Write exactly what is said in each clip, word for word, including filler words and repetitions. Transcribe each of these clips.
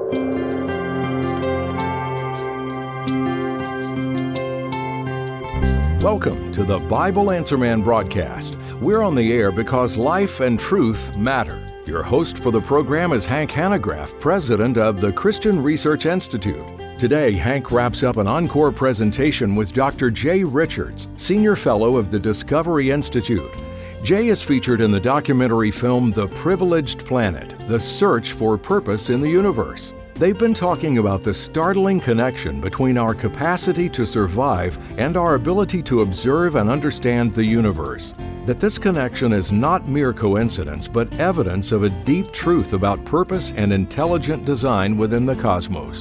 Welcome to the Bible Answer Man broadcast. We're on the air because life and truth matter. Your host for the program is Hank Hanegraaff, president of the Christian Research Institute. Today, Hank wraps up an encore presentation with Doctor Jay Richards, senior fellow of the Discovery Institute. Jay is featured in the documentary film The Privileged Planet: The Search for Purpose in the Universe. They've been talking about the startling connection between our capacity to survive and our ability to observe and understand the universe. That this connection is not mere coincidence, but evidence of a deep truth about purpose and intelligent design within the cosmos.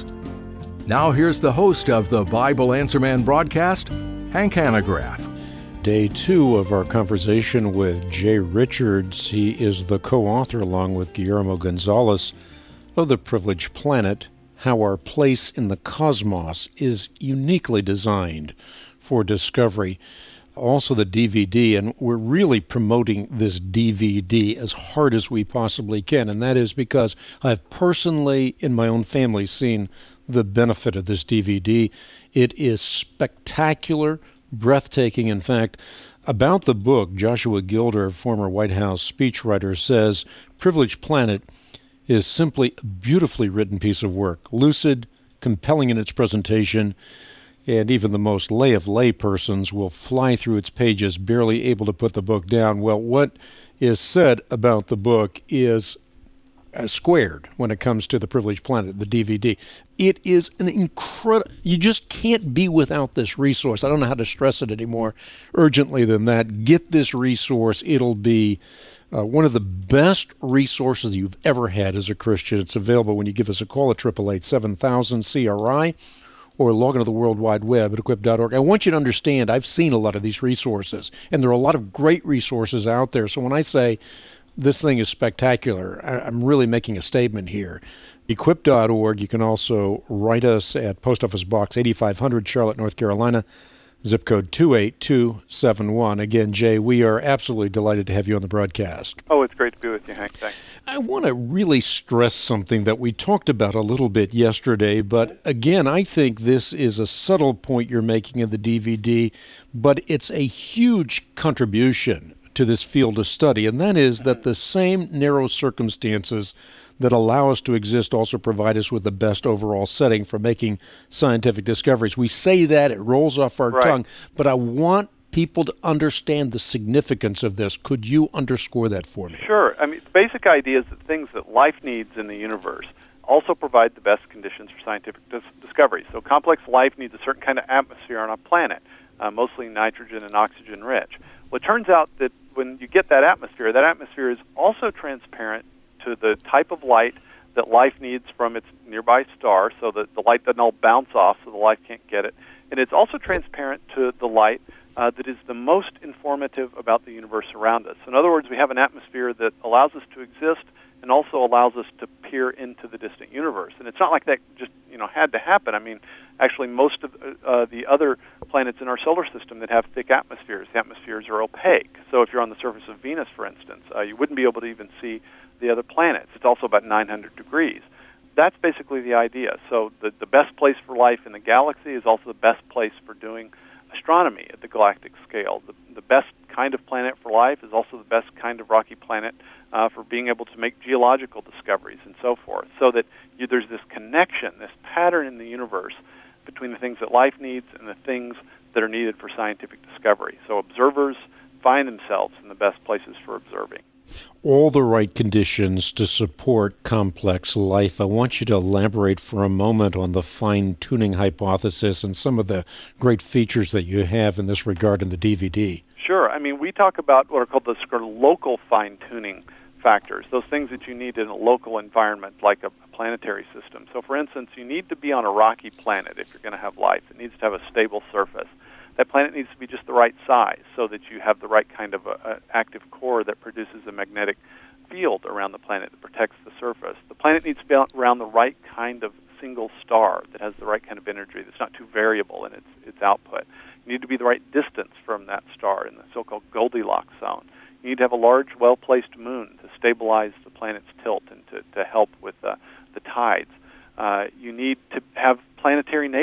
Now here's the host of the Bible Answer Man broadcast, Hank Hanegraaff. Day two of our conversation with Jay Richards. He is the co-author, along with Guillermo Gonzalez, of The Privileged Planet: How Our Place in the Cosmos is Uniquely Designed for Discovery. Also the D V D, and we're really promoting this D V D as hard as we possibly can, and that is because I've personally, in my own family, seen the benefit of this D V D. It is spectacular, breathtaking. In fact, about the book, Joshua Gilder, former White House speechwriter, says Privileged Planet is simply a beautifully written piece of work, lucid, compelling in its presentation, and even the most lay of lay persons will fly through its pages, barely able to put the book down. Well, what is said about the book is uh, squared when it comes to The Privileged Planet, the D V D. It is an incredible, you just can't be without this resource. I don't know how to stress it anymore urgently than that. Get this resource. It'll be Uh, one of the best resources you've ever had as a Christian. It's available when you give us a call at eight eight eight, seven thousand, C R I or log into the World Wide Web at equip dot org. I want you to understand, I've seen a lot of these resources, and there are a lot of great resources out there. So when I say this thing is spectacular, I, I'm really making a statement here. equip dot org. You can also write us at Post Office Box eighty-five hundred, Charlotte, North Carolina, zip code two eight two seven one. Again, Jay, we are absolutely delighted to have you on the broadcast. Oh, it's great to be with you, Hank. Thanks. I want to really stress something that we talked about a little bit yesterday, but again, I think this is a subtle point you're making in the D V D, but it's a huge contribution to this field of study, and that is that the same narrow circumstances that allow us to exist also provide us with the best overall setting for making scientific discoveries. We say that, it rolls off our right. tongue, but I want people to understand the significance of this. Could you underscore that for me? Sure. I mean, the basic idea is that things that life needs in the universe also provide the best conditions for scientific dis- discovery. So complex life needs a certain kind of atmosphere on a planet, uh, mostly nitrogen and oxygen rich. Well, it turns out that when you get that atmosphere, that atmosphere is also transparent to the type of light that life needs from its nearby star, so that the light doesn't all bounce off so the life can't get it. And it's also transparent to the light uh, that is the most informative about the universe around us. In other words, we have an atmosphere that allows us to exist and also allows us to peer into the distant universe. And it's not like that just, you know, had to happen. I mean, actually, most of uh, the other planets in our solar system that have thick atmospheres, the atmospheres are opaque. So if you're on the surface of Venus, for instance, uh, you wouldn't be able to even see the other planets. It's also about nine hundred degrees. That's basically the idea. So the, the best place for life in the galaxy is also the best place for doing astronomy at the galactic scale. The, the best kind of planet for life is also the best kind of rocky planet uh, for being able to make geological discoveries and so forth. So that you, there's this connection, this pattern in the universe between the things that life needs and the things that are needed for scientific discovery. So observers find themselves in the best places for observing. All the right conditions to support complex life. I want you to elaborate for a moment on the fine-tuning hypothesis and some of the great features that you have in this regard in the D V D. Sure. I mean, we talk about what are called the sort of local fine-tuning factors, those things that you need in a local environment like a planetary system. So, for instance, you need to be on a rocky planet if you're going to have life. It needs to have a stable surface. That planet needs to be just the right size so that you have the right kind of a, a active core that produces a magnetic field around the planet that protects the surface. The planet needs to be around the right kind of single star that has the right kind of energy that's not too variable in its, its output. You need to be the right distance from that star in the so-called Goldilocks zone. You need to have a large, well-placed moon to stabilize the planet's tilt and to, to help with uh, the tides. Uh,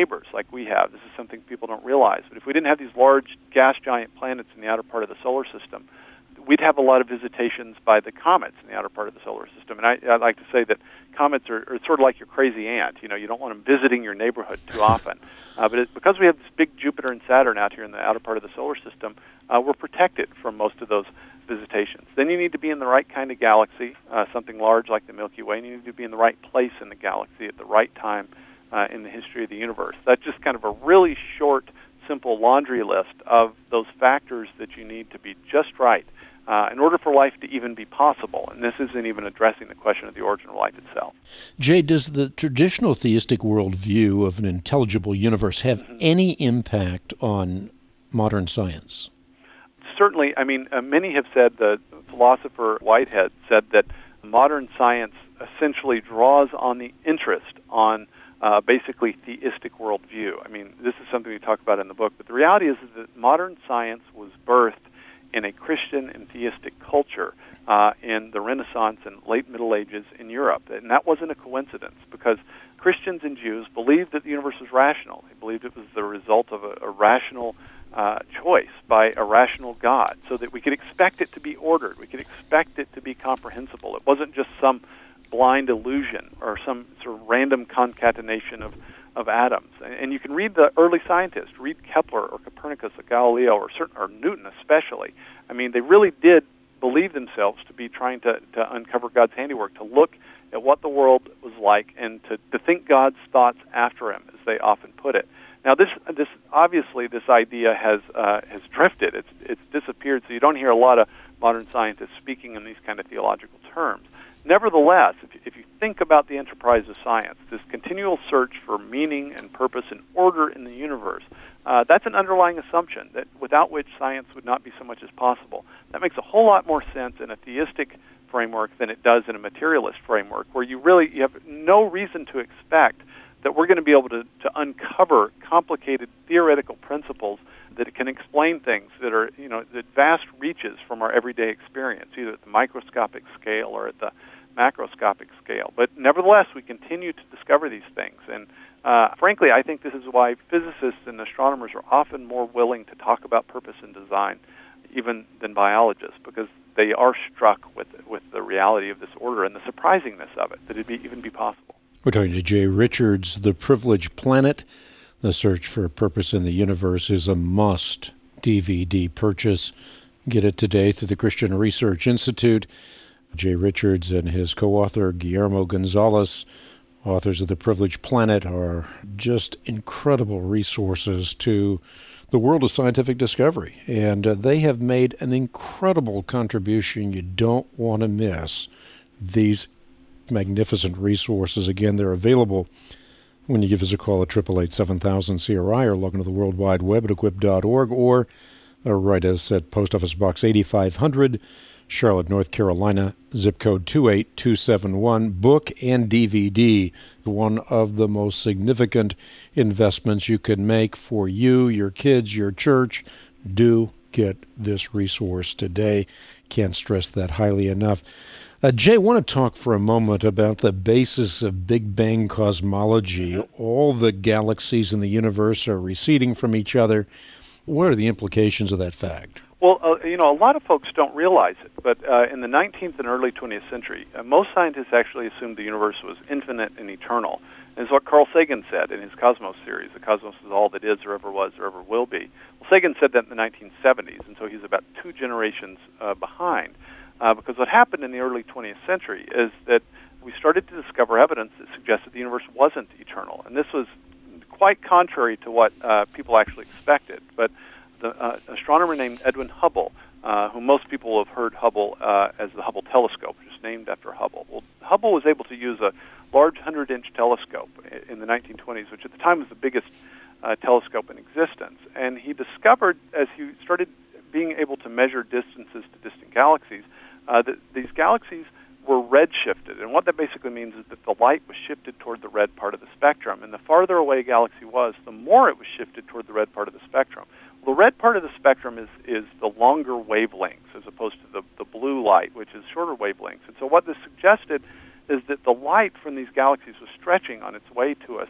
neighbors like we have. This is something people don't realize. But if we didn't have these large gas giant planets in the outer part of the solar system, we'd have a lot of visitations by the comets in the outer part of the solar system. And I, I like to say that comets are, are sort of like your crazy aunt. You know, you don't want them visiting your neighborhood too often. Uh, but it, because we have this big Jupiter and Saturn out here in the outer part of the solar system, uh, we're protected from most of those visitations. Then you need to be in the right kind of galaxy, uh, something large like the Milky Way, and you need to be in the right place in the galaxy at the right time uh, in the history of the universe. That's just kind of a really short, simple laundry list of those factors that you need to be just right Uh, in order for life to even be possible. And this isn't even addressing the question of the origin of life itself. Jay, does the traditional theistic worldview of an intelligible universe have mm-hmm. any impact on modern science? Certainly. I mean, uh, many have said, the philosopher Whitehead said that modern science essentially draws on the interest on uh, basically theistic worldview. I mean, this is something we talk about in the book, but the reality is that modern science was birthed in a Christian and theistic culture uh, in the Renaissance and late Middle Ages in Europe. And that wasn't a coincidence, because Christians and Jews believed that the universe was rational. They believed it was the result of a, a rational uh, choice by a rational God, so that we could expect it to be ordered. We could expect it to be comprehensible. It wasn't just some blind illusion or some sort of random concatenation of of atoms. And you can read the early scientists, read Kepler or Copernicus or Galileo or certain, or Newton especially. I mean, they really did believe themselves to be trying to, to uncover God's handiwork, to look at what the world was like and to, to think God's thoughts after him, as they often put it. Now, this this obviously this idea has uh, has drifted. It's it's disappeared, so you don't hear a lot of modern scientists speaking in these kind of theological terms. Nevertheless, if you, if you think about the enterprise of science, this continual search for meaning and purpose and order in the universe, uh, that's an underlying assumption that without which science would not be so much as possible. That makes a whole lot more sense in a theistic framework than it does in a materialist framework, where you really you have no reason to expect that we're going to be able to, to uncover complicated theoretical principles that can explain things that are, you know, that vast reaches from our everyday experience, either at the microscopic scale or at the macroscopic scale. But nevertheless, we continue to discover these things. And uh, frankly, I think this is why physicists and astronomers are often more willing to talk about purpose and design even than biologists, because they are struck with with the reality of this order and the surprisingness of it, that it be, even be possible. We're talking to Jay Richards. The Privileged Planet, The Search for Purpose in the Universe, is a must D V D purchase. Get it today through the Christian Research Institute. Jay Richards and his co-author Guillermo Gonzalez, authors of The Privileged Planet, are just incredible resources to the world of scientific discovery. And uh, they have made an incredible contribution. You don't want to miss these magnificent resources. Again, they're available when you give us a call at eight eight eight, seven thousand C R I or log into the World Wide Web at equip dot org, or uh, write us at Post Office Box eighty-five hundred, Charlotte, North Carolina, zip code two eight two seven one. Book and D V D, one of the most significant investments you can make for you, your kids, your church. Do get this resource today. Can't stress that highly enough. Uh, Jay, I want to talk for a moment about the basis of Big Bang cosmology. All the galaxies in the universe are receding from each other. What are the implications of that fact? Well, uh, you know, a lot of folks don't realize it, but uh, in the nineteenth and early twentieth century, uh, most scientists actually assumed the universe was infinite and eternal. And it's what Carl Sagan said in his Cosmos series. The cosmos is all that is or ever was or ever will be. Well, Sagan said that in the nineteen seventies, and so he's about two generations uh, behind. Uh, because what happened in the early twentieth century is that we started to discover evidence that suggested the universe wasn't eternal. And this was quite contrary to what uh, people actually expected. But the uh, astronomer named Edwin Hubble, uh, whom most people have heard Hubble uh, as the Hubble telescope, which is named after Hubble. Well, Hubble was able to use a large hundred-inch telescope in the nineteen twenties, which at the time was the biggest uh, telescope in existence. And he discovered, as he started being able to measure distances to distant galaxies, uh, that these galaxies were redshifted. And what that basically means is that the light was shifted toward the red part of the spectrum. And the farther away a galaxy was, the more it was shifted toward the red part of the spectrum. Well, the red part of the spectrum is, is the longer wavelengths as opposed to the, the blue light, which is shorter wavelengths. And so what this suggested is that the light from these galaxies was stretching on its way to us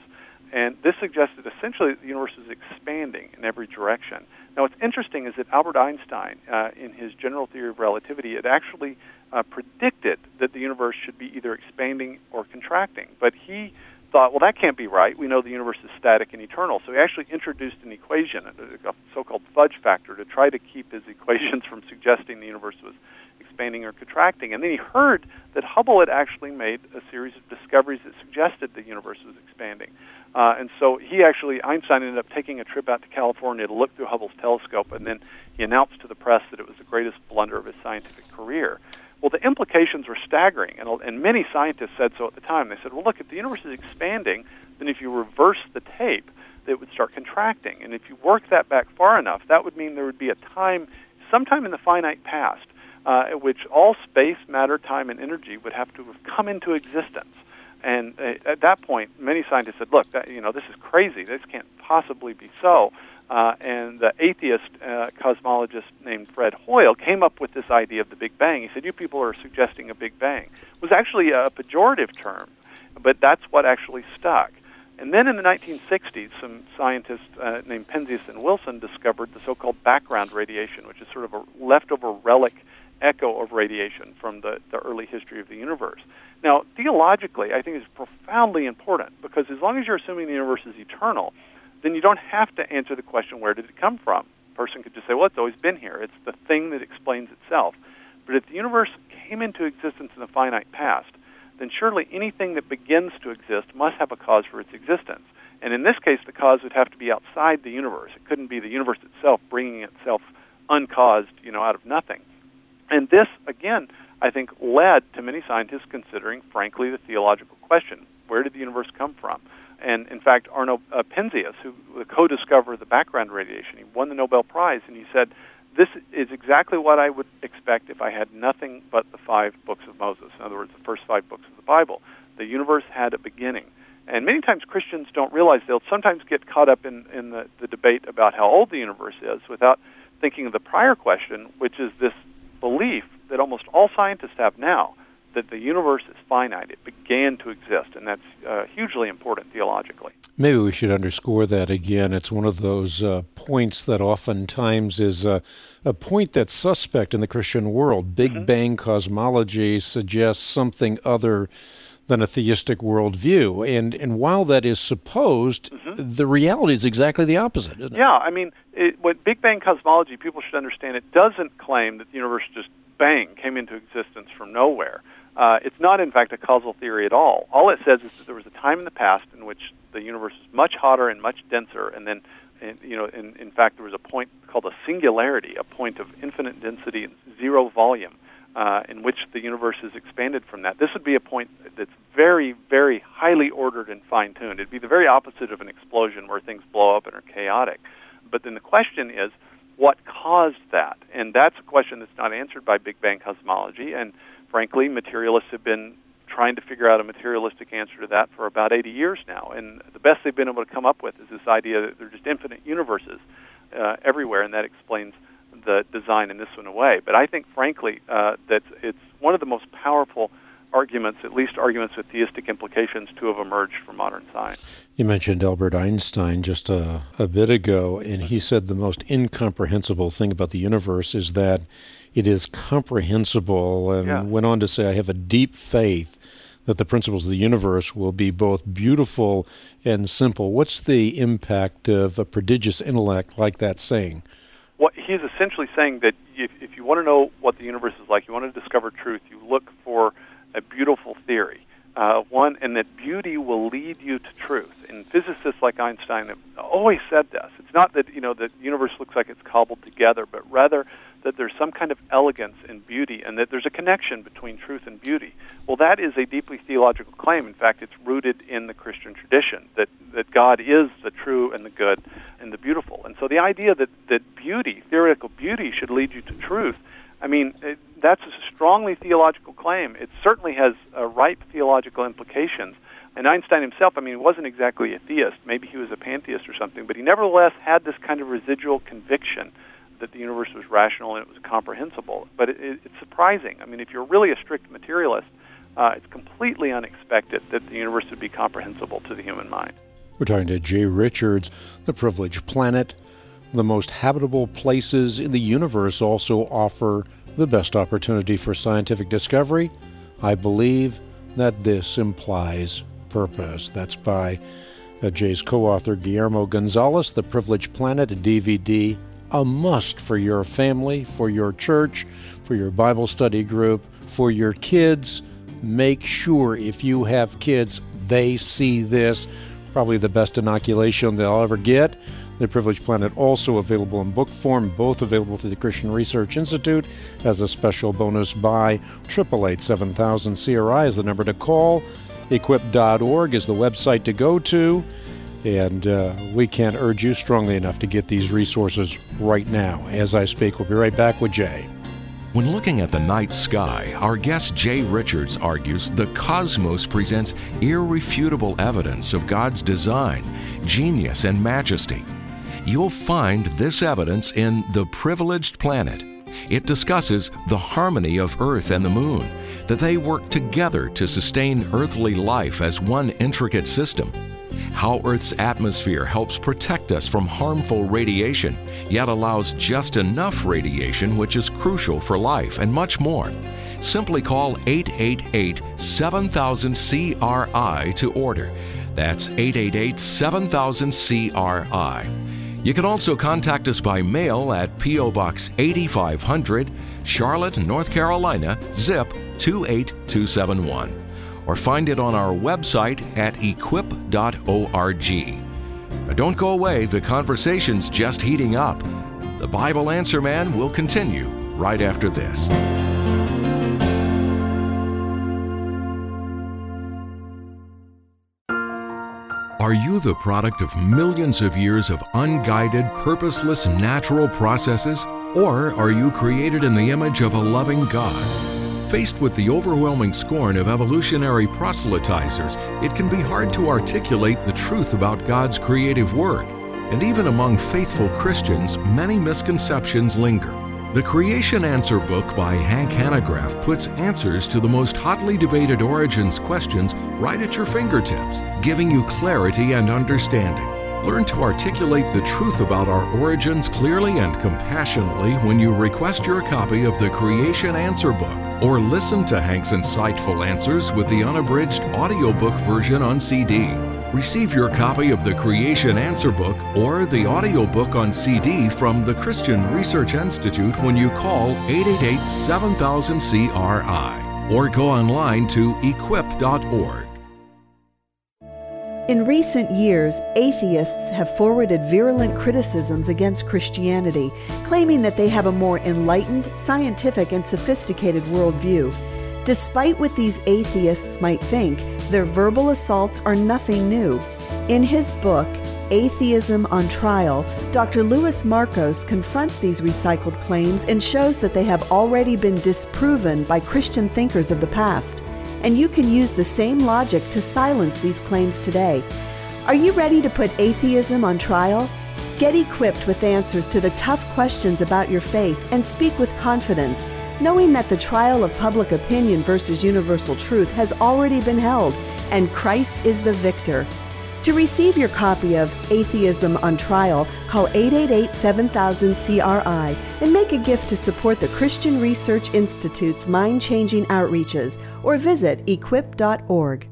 And this suggested essentially that the universe is expanding in every direction. Now, what's interesting is that Albert Einstein, uh, in his general theory of relativity, had actually uh, predicted that the universe should be either expanding or contracting. But he thought, well, that can't be right. We know the universe is static and eternal. So he actually introduced an equation, a so-called fudge factor, to try to keep his equations from suggesting the universe was expanding or contracting. And then he heard that Hubble had actually made a series of discoveries that suggested the universe was expanding. Uh, and so he actually, Einstein ended up taking a trip out to California to look through Hubble's telescope, and then he announced to the press that it was the greatest blunder of his scientific career. Well, the implications were staggering, and, and many scientists said so at the time. They said, well, look, if the universe is expanding, then if you reverse the tape, it would start contracting. And if you work that back far enough, that would mean there would be a time, sometime in the finite past, uh, at which all space, matter, time, and energy would have to have come into existence. And uh, at that point, many scientists said, look, that, you know, this is crazy. This can't possibly be so. Uh, and the atheist uh, cosmologist named Fred Hoyle came up with this idea of the Big Bang. He said, you people are suggesting a Big Bang. It was actually a pejorative term, but that's what actually stuck. And then in the nineteen sixties, some scientists uh, named Penzias and Wilson discovered the so-called background radiation, which is sort of a leftover relic echo of radiation from the, the early history of the universe. Now, theologically, I think it's profoundly important, because as long as you're assuming the universe is eternal, then you don't have to answer the question, where did it come from? A person could just say, well, it's always been here. It's the thing that explains itself. But if the universe came into existence in the finite past, then surely anything that begins to exist must have a cause for its existence. And in this case, the cause would have to be outside the universe. It couldn't be the universe itself bringing itself uncaused, you know, out of nothing. And this, again, I think led to many scientists considering, frankly, the theological question, where did the universe come from? And, in fact, Arno uh, Penzias, who the co-discoverer of the background radiation, he won the Nobel Prize, and he said, this is exactly what I would expect if I had nothing but the five books of Moses. In other words, the first five books of the Bible. The universe had a beginning. And many times Christians don't realize, they'll sometimes get caught up in, in the, the debate about how old the universe is without thinking of the prior question, which is this belief that almost all scientists have now, that the universe is finite. It began to exist, and that's uh, hugely important theologically. Maybe we should underscore that again. It's one of those uh, points that oftentimes is uh, a point that's suspect in the Christian world. Big mm-hmm. Bang cosmology suggests something other than a theistic worldview. And and while that is supposed, mm-hmm. the reality is exactly the opposite, isn't it? Yeah, I mean, it, what Big Bang cosmology, people should understand, it doesn't claim that the universe just bang came into existence from nowhere. Uh, it's not, in fact, a causal theory at all. All it says is that there was a time in the past in which the universe was much hotter and much denser, and then, and, you know, in, in fact, there was a point called a singularity, a point of infinite density and zero volume, uh, in which the universe is expanded from that. This would be a point that's very, very highly ordered and fine-tuned. It'd be the very opposite of an explosion where things blow up and are chaotic. But then the question is, what caused that? And that's a question that's not answered by Big Bang cosmology, and frankly, materialists have been trying to figure out a materialistic answer to that for about eighty years now. And the best they've been able to come up with is this idea that there are just infinite universes uh, everywhere, and that explains the design in this one away. But I think, frankly, uh, that it's one of the most powerful arguments, at least arguments with theistic implications, to have emerged from modern science. You mentioned Albert Einstein just a, a bit ago, and he said the most incomprehensible thing about the universe is that it is comprehensible, and yeah. went on to say, I have a deep faith that the principles of the universe will be both beautiful and simple. What's the impact of a prodigious intellect like that saying? What he's essentially saying that if, if you want to know what the universe is like, you want to discover truth, you look for a beautiful theory, uh, one, and that beauty will lead you to truth. And physicists like Einstein have always said this. It's not that, you know, the universe looks like it's cobbled together, but rather that there's some kind of elegance and beauty, and that there's a connection between truth and beauty. Well, that is a deeply theological claim. In fact, it's rooted in the Christian tradition, that, that God is the true and the good and the beautiful. And so the idea that, that beauty, theoretical beauty, should lead you to truth, I mean, it, that's a strongly theological claim. It certainly has uh, ripe theological implications. And Einstein himself, I mean, he wasn't exactly a theist. Maybe he was a pantheist or something, but he nevertheless had this kind of residual conviction that the universe was rational and it was comprehensible. But it, it, it's surprising. I mean, if you're really a strict materialist, uh, it's completely unexpected that the universe would be comprehensible to the human mind. We're talking to Jay Richards. The Privileged Planet. The most habitable places in the universe also offer the best opportunity for scientific discovery. I believe that this implies purpose. That's by uh, Jay's co-author Guillermo Gonzalez. The Privileged Planet, a D V D, a must for your family, for your church, for your Bible study group, for your kids. Make sure if you have kids, they see this. Probably the best inoculation they'll ever get. The Privileged Planet also available in book form, both available through the Christian Research Institute as a special bonus buy. eight eight eight, seven thousand C R I is the number to call. equip dot org is the website to go to. And uh, we can't urge you strongly enough to get these resources right now. As I speak, we'll be right back with Jay. When looking at the night sky, our guest Jay Richards argues the cosmos presents irrefutable evidence of God's design, genius, and majesty. You'll find this evidence in The Privileged Planet. It discusses the harmony of Earth and the Moon, that they work together to sustain earthly life as one intricate system, how Earth's atmosphere helps protect us from harmful radiation, yet allows just enough radiation which is crucial for life, and much more. Simply call eight eight eight, seven thousand C R I to order. That's eight eight eight, seven thousand C R I. You can also contact us by mail at P O Box eighty-five hundred, Charlotte, North Carolina, zip two eight two seven one. Or find it on our website at equip dot org. Now don't go away, the conversation's just heating up. The Bible Answer Man will continue right after this. Are you the product of millions of years of unguided, purposeless natural processes? Or are you created in the image of a loving God? Faced with the overwhelming scorn of evolutionary proselytizers, it can be hard to articulate the truth about God's creative work. And even among faithful Christians, many misconceptions linger. The Creation Answer book by Hank Hanegraaff puts answers to the most hotly debated origins questions right at your fingertips, giving you clarity and understanding. Learn to articulate the truth about our origins clearly and compassionately when you request your copy of the Creation Answer book, or listen to Hank's insightful answers with the unabridged audiobook version on C D. Receive your copy of the Creation Answer book or the audiobook on C D from the Christian Research Institute when you call eight eight eight, seven thousand C R I or go online to equip dot org. In recent years, atheists have forwarded virulent criticisms against Christianity, claiming that they have a more enlightened, scientific, and sophisticated worldview. Despite what these atheists might think, their verbal assaults are nothing new. In his book, Atheism on Trial, Doctor Louis Markos confronts these recycled claims and shows that they have already been disproven by Christian thinkers of the past. And you can use the same logic to silence these claims today. Are you ready to put atheism on trial? Get equipped with answers to the tough questions about your faith and speak with confidence, knowing that the trial of public opinion versus universal truth has already been held, and Christ is the victor. To receive your copy of Atheism on Trial, call eight eight eight, seven thousand C R I and make a gift to support the Christian Research Institute's mind-changing outreaches, or visit equip dot org.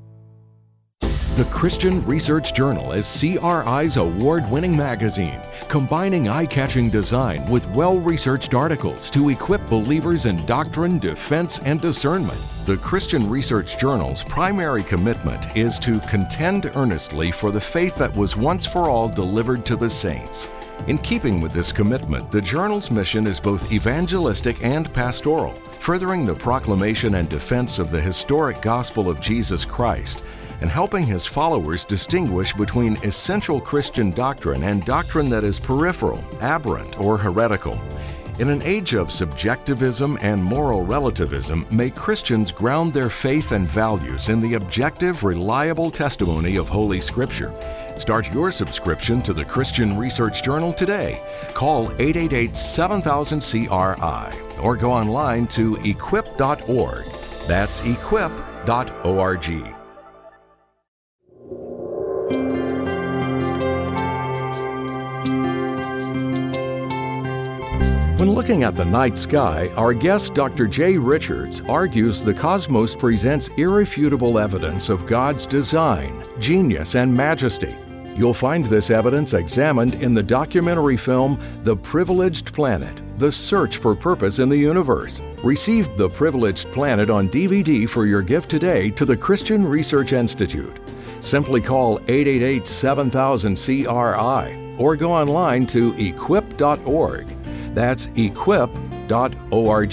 The Christian Research Journal is C R I's award-winning magazine, combining eye-catching design with well-researched articles to equip believers in doctrine, defense, and discernment. The Christian Research Journal's primary commitment is to contend earnestly for the faith that was once for all delivered to the saints. In keeping with this commitment, the journal's mission is both evangelistic and pastoral, furthering the proclamation and defense of the historic gospel of Jesus Christ, and helping his followers distinguish between essential Christian doctrine and doctrine that is peripheral, aberrant, or heretical. In an age of subjectivism and moral relativism, may Christians ground their faith and values in the objective, reliable testimony of Holy Scripture. Start your subscription to the Christian Research Journal today. Call eight eight eight, seven thousand C R I or go online to equip dot org. That's equip dot org. Looking at the night sky, our guest Doctor Jay Richards argues the cosmos presents irrefutable evidence of God's design, genius, and majesty. You'll find this evidence examined in the documentary film The Privileged Planet: The Search for Purpose in the Universe. Receive The Privileged Planet on D V D for your gift today to the Christian Research Institute. Simply call eight eight eight, seven thousand, C R I or go online to equip dot org. That's equip dot org.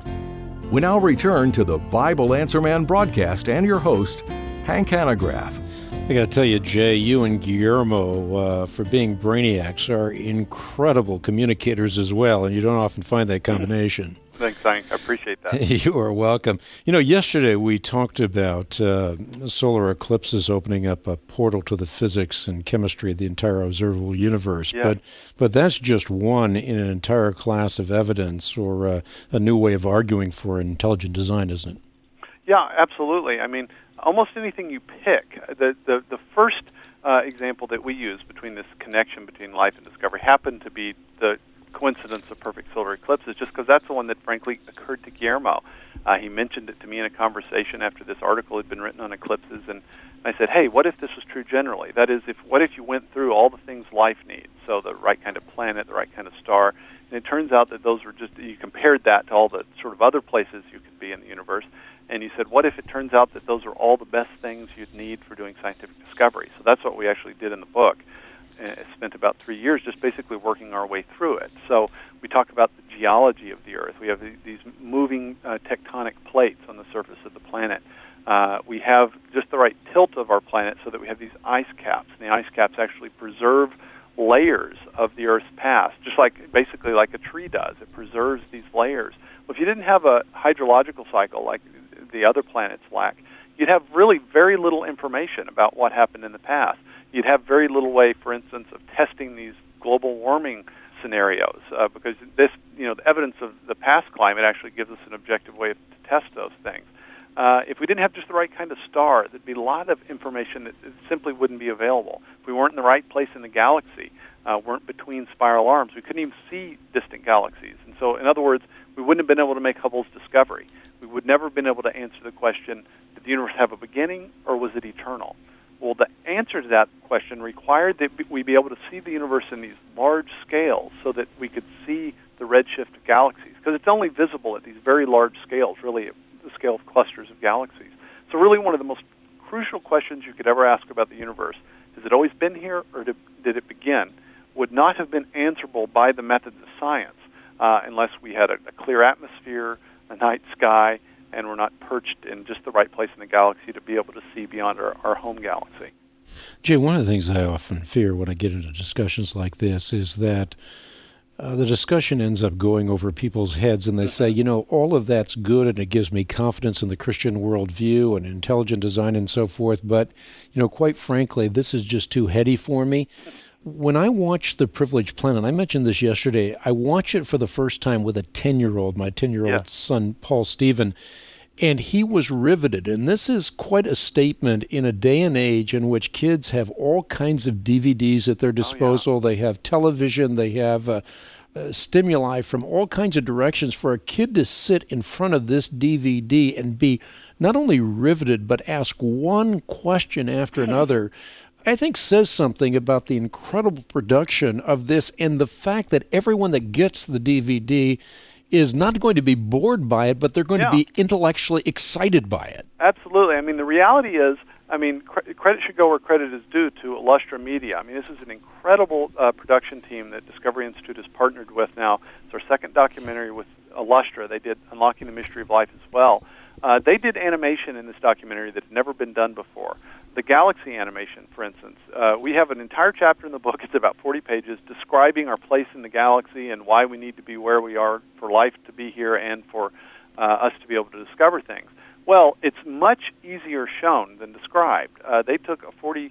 We now return to the Bible Answer Man broadcast and your host, Hank Hanegraaff. I got to tell you, Jay, you and Guillermo, uh, for being brainiacs, are incredible communicators as well, and you don't often find that combination. Thanks, Hank. I appreciate that. You are welcome. You know, yesterday we talked about uh, solar eclipses opening up a portal to the physics and chemistry of the entire observable universe. Yeah. But but that's just one in an entire class of evidence or uh, a new way of arguing for intelligent design, isn't it? Yeah, absolutely. I mean, almost anything you pick, the the, the first uh, example that we use between this connection between life and discovery happened to be the coincidence of perfect solar eclipses, just because that's the one that frankly occurred to Guillermo. Uh, he mentioned it to me in a conversation after this article had been written on eclipses, and I said, hey, what if this was true generally? That is, if what if you went through all the things life needs, so the right kind of planet, the right kind of star, and it turns out that those were just, you compared that to all the sort of other places you could be in the universe, and you said, what if it turns out that those are all the best things you'd need for doing scientific discovery? So that's what we actually did in the book. Uh, spent about three years just basically working our way through it. So we talk about the geology of the Earth. We have these moving uh, tectonic plates on the surface of the planet. Uh, we have just the right tilt of our planet so that we have these ice caps. And the ice caps actually preserve layers of the Earth's past, just like basically like a tree does. It preserves these layers. Well, if you didn't have a hydrological cycle like the other planets lack, you'd have really very little information about what happened in the past. You'd have very little way, for instance, of testing these global warming scenarios, uh, because this, you know, the evidence of the past climate actually gives us an objective way to test those things. Uh, if we didn't have just the right kind of star, there'd be a lot of information that simply wouldn't be available. If we weren't in the right place in the galaxy, uh, weren't between spiral arms, we couldn't even see distant galaxies. And so, in other words, we wouldn't have been able to make Hubble's discovery. We would never have been able to answer the question, did the universe have a beginning or was it eternal? Well, the answer to that question required that we be able to see the universe in these large scales so that we could see the redshift of galaxies, because it's only visible at these very large scales, really at the scale of clusters of galaxies. So really one of the most crucial questions you could ever ask about the universe, has it always been here or did, did it begin, would not have been answerable by the methods of science uh, unless we had a, a clear atmosphere, a night sky, and we're not perched in just the right place in the galaxy to be able to see beyond our, our home galaxy. Jay, one of the things I often fear when I get into discussions like this is that uh, the discussion ends up going over people's heads, and they say, you know, all of that's good, and it gives me confidence in the Christian worldview and intelligent design and so forth, but, you know, quite frankly, this is just too heady for me. When I watch The Privileged Planet, I mentioned this yesterday, I watch it for the first time with a ten-year-old, my ten-year-old yeah. son, Paul Stephen, and he was riveted. And this is quite a statement in a day and age in which kids have all kinds of D V Ds at their disposal. Oh, yeah. They have television, they have uh, uh, stimuli from all kinds of directions. For a kid to sit in front of this D V D and be not only riveted, but ask one question after another, I think says something about the incredible production of this and the fact that everyone that gets the D V D is not going to be bored by it, but they're going yeah. to be intellectually excited by it. Absolutely. I mean, the reality is, I mean, cre- credit should go where credit is due to Illustra Media. I mean, this is an incredible uh, production team that Discovery Institute has partnered with now. It's our second documentary with Illustra. They did Unlocking the Mystery of Life as well. Uh, they did animation in this documentary that had never been done before. The galaxy animation, for instance. Uh, we have an entire chapter in the book, it's about forty pages, describing our place in the galaxy and why we need to be where we are for life to be here and for uh, us to be able to discover things. Well, it's much easier shown than described. Uh, they took a forty-page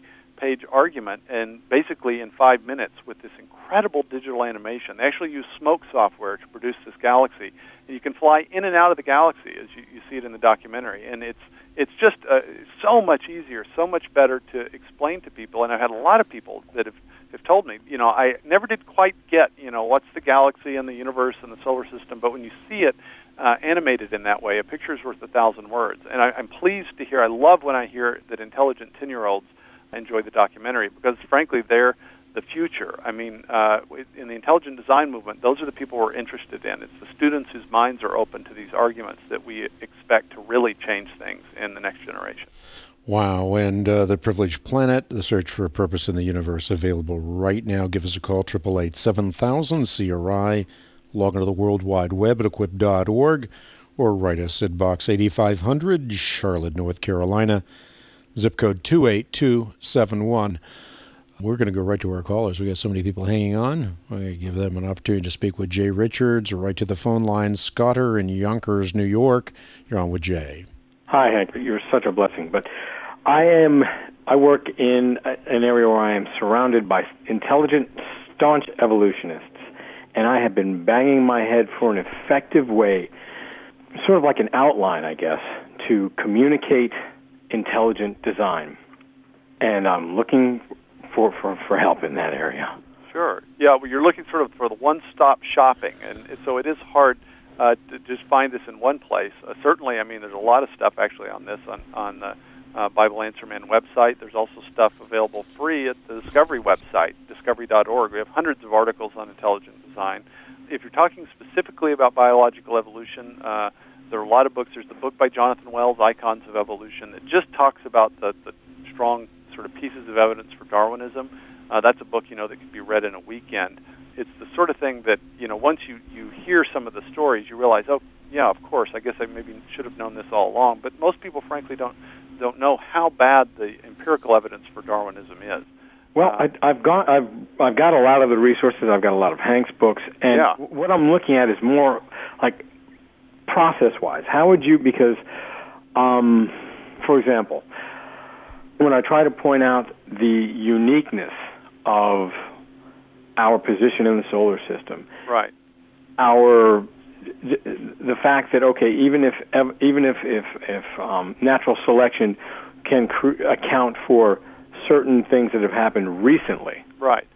page argument, and basically in five minutes with this incredible digital animation. They actually use smoke software to produce this galaxy, and you can fly in and out of the galaxy as you, you see it in the documentary. And it's it's just uh, so much easier, so much better to explain to people. And I've had a lot of people that have, have told me, you know, I never did quite get, you know, what's the galaxy and the universe and the solar system, but when you see it uh, animated in that way, a picture's worth a thousand words. And I, I'm pleased to hear, I love when I hear that intelligent ten-year-olds enjoy the documentary, because frankly, they're the future. I mean, uh, in the intelligent design movement, those are the people we're interested in. It's the students whose minds are open to these arguments that we expect to really change things in the next generation. Wow. And uh, The Privileged Planet, The Search for a Purpose in the Universe, available right now. Give us a call, eight eight eight, seven thousand, C R I. Log into the World Wide Web at equip dot org, or write us at Box eighty-five hundred, Charlotte, North Carolina, zip code two eight two seven one. We're going to go right to our callers. We got so many people hanging on. We're going to give them an opportunity to speak with Jay Richards, or right to the phone line. Scotter in Yonkers, New York. You're on with Jay. Hi, Hank. You're such a blessing. But I am. I work in an area where I am surrounded by intelligent, staunch evolutionists, and I have been banging my head for an effective way, sort of like an outline, I guess, to communicate intelligent design. And I'm looking For, for, for help in that area. Sure. Yeah, well, you're looking sort of for the one-stop shopping, and so it is hard uh, to just find this in one place. Uh, certainly, I mean, there's a lot of stuff actually on this on, on the uh, Bible Answer Man website. There's also stuff available free at the Discovery website, discovery dot org. We have hundreds of articles on intelligent design. If you're talking specifically about biological evolution, uh, there are a lot of books. There's the book by Jonathan Wells, Icons of Evolution, that just talks about the, the strong sort of pieces of evidence for Darwinism. Uh, that's a book, you know, that can be read in a weekend. It's the sort of thing that, you know, once you, you hear some of the stories, you realize, oh, yeah, of course, I guess I maybe should have known this all along. But most people, frankly, don't don't know how bad the empirical evidence for Darwinism is. Well, uh, I, I've got I've I've got a lot of the resources. I've got a lot of Hank's books, and yeah. what I'm looking at is more like process-wise. How would you? Because, um, for example, when I try to point out the uniqueness of our position in the solar system, right? Our the, the fact that okay, even if even if if, if um, natural selection can cr- account for certain things that have happened recently, right?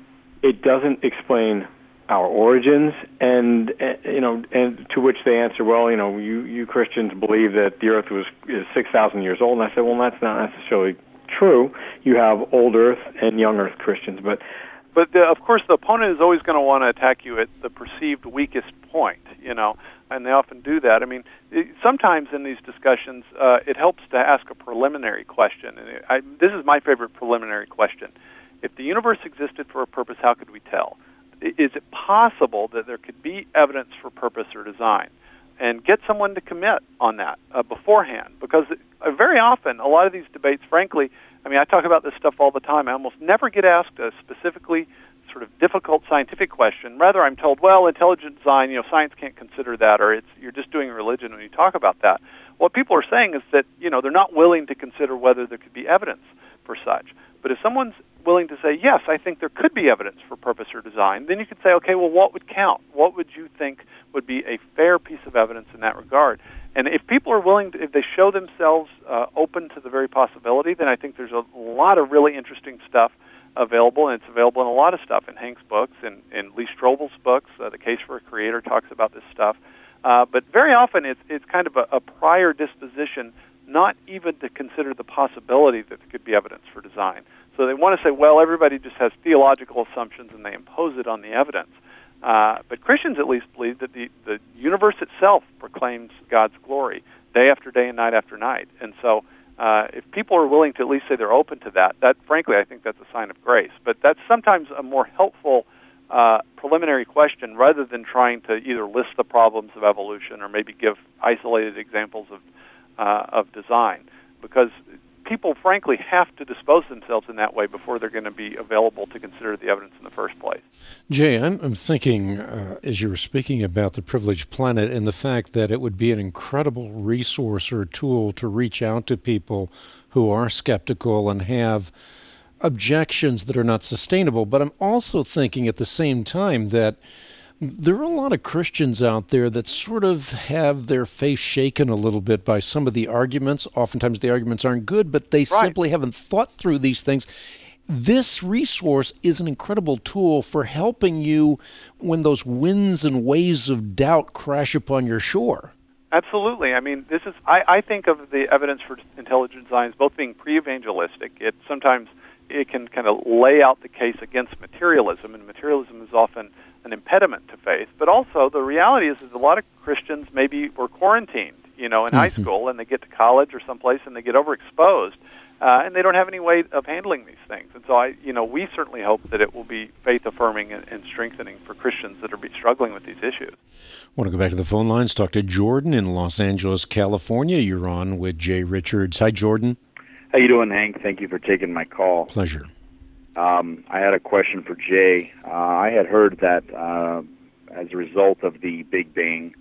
It doesn't explain our origins, and uh, you know, and to which they answer, well, you know, you you Christians believe that the Earth was is six thousand years old, and I said, well, that's not necessarily true. You have old Earth and young Earth Christians, but but the, of course the opponent is always going to want to attack you at the perceived weakest point, you know, and they often do that. I mean, it, sometimes in these discussions, uh, it helps to ask a preliminary question, and it, I, this is my favorite preliminary question: if the universe existed for a purpose, how could we tell? Is it possible that there could be evidence for purpose or design? And get someone to commit on that uh, beforehand, because uh, very often, a lot of these debates, frankly, I mean, I talk about this stuff all the time. I almost never get asked a specifically sort of difficult scientific question. Rather, I'm told, well, intelligent design, you know, science can't consider that, or it's you're just doing religion when you talk about that. What people are saying is that, you know, they're not willing to consider whether there could be evidence for such. But if someone's willing to say, yes, I think there could be evidence for purpose or design, then you could say, okay, well, what would count? What would you think would be a fair piece of evidence in that regard? And if people are willing to, if they show themselves uh, open to the very possibility, then I think there's a lot of really interesting stuff available, and it's available in a lot of stuff in Hank's books and in Lee Strobel's books. Uh, the Case for a Creator talks about this stuff. Uh, but very often it's it's kind of a, a prior disposition not even to consider the possibility that there could be evidence for design. So they want to say, well, everybody just has theological assumptions and they impose it on the evidence. Uh, but Christians at least believe that the, the universe itself proclaims God's glory day after day and night after night. And so uh, if people are willing to at least say they're open to that, that frankly I think that's a sign of grace. But that's sometimes a more helpful uh, preliminary question rather than trying to either list the problems of evolution or maybe give isolated examples of Uh, of design, because people, frankly, have to dispose themselves in that way before they're going to be available to consider the evidence in the first place. Jay, I'm, I'm thinking, uh, as you were speaking about the Privileged Planet and the fact that it would be an incredible resource or tool to reach out to people who are skeptical and have objections that are not sustainable. But I'm also thinking at the same time that there are a lot of Christians out there that sort of have their faith shaken a little bit by some of the arguments. Oftentimes the arguments aren't good, but they right. simply haven't thought through these things. This resource is an incredible tool for helping you when those winds and waves of doubt crash upon your shore. Absolutely. I mean, this is. I, I think of the evidence for intelligent design as both being pre-evangelistic. It sometimes it can kind of lay out the case against materialism, and materialism is often an impediment to faith. But also, the reality is, is a lot of Christians maybe were quarantined, you know, in mm-hmm. high school, and they get to college or someplace, and they get overexposed, uh, and they don't have any way of handling these things. And so, I, you know, we certainly hope that it will be faith-affirming and, and strengthening for Christians that are be struggling with these issues. I want to go back to the phone lines, talk to Jordan in Los Angeles, California. You're on with Jay Richards. Hi, Jordan. How you doing, Hank? Thank you for taking my call. Pleasure. Um, I had a question for Jay. Uh, I had heard that uh, as a result of the Big Bang,